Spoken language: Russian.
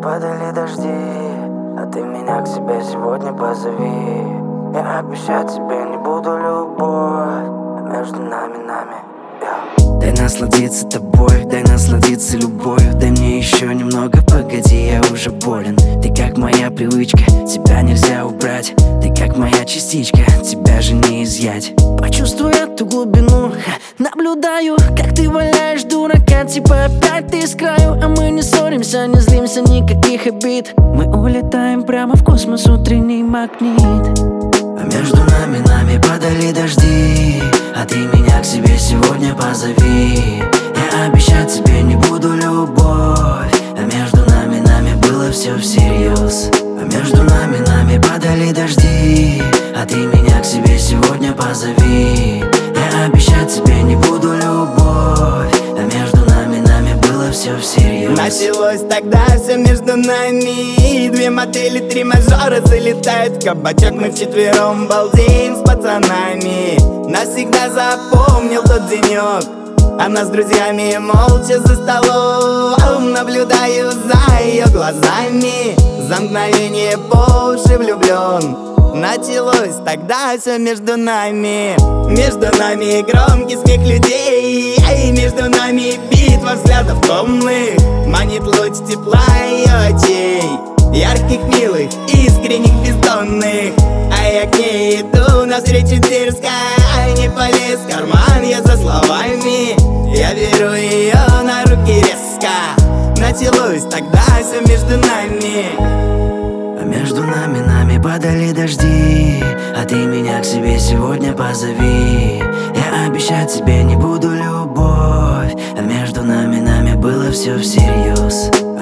падали дожди, а ты меня к себе сегодня позови. Я обещать тебе не буду любовь, а между нами, Дай насладиться тобой, дай насладиться любовью. Дай мне еще немного, погоди, я уже болен. Ты как моя привычка, тебя нельзя убрать. Ты как моя частичка, тебя же не изъять. Почувствуй эту глубину, наблюдаю, как ты валяешь дурака. Типа опять ты с краю, а мы не ссоримся, не злимся, никаких обид. Мы улетаем прямо в космос, утренний магнит. А между нами падали дожди, а ты меня к себе сегодня позови. Я обещать тебе не буду любовь, а между нами было все всерьез. А между нами падали дожди, а ты меня к себе сегодня позови. Я обещать тебе не буду любовь, а между нами было все всерьез. Началось тогда все между нами. Две модели, три мажора залетают в кабачок. Мы вчетвером балдеем с пацанами. Навсегда запомнил тот денек. Она с друзьями молча за столом. Наблюдаю за ее глазами. За мгновение по уши влюблен. Началось тогда все между нами. Между нами громкий смех людей, и между нами битва взглядов томных. Манит луч тепла ее очей, ярких, милых, искренних, бездонных. А я к ней иду навстречу дерзко, не полез в карман я за словами. Я беру ее на руки резко. Началось тогда все между нами. А между нами падали дожди, а ты меня к себе сегодня позови. Я обещать тебе не буду любовь, а между нами было все всерьез.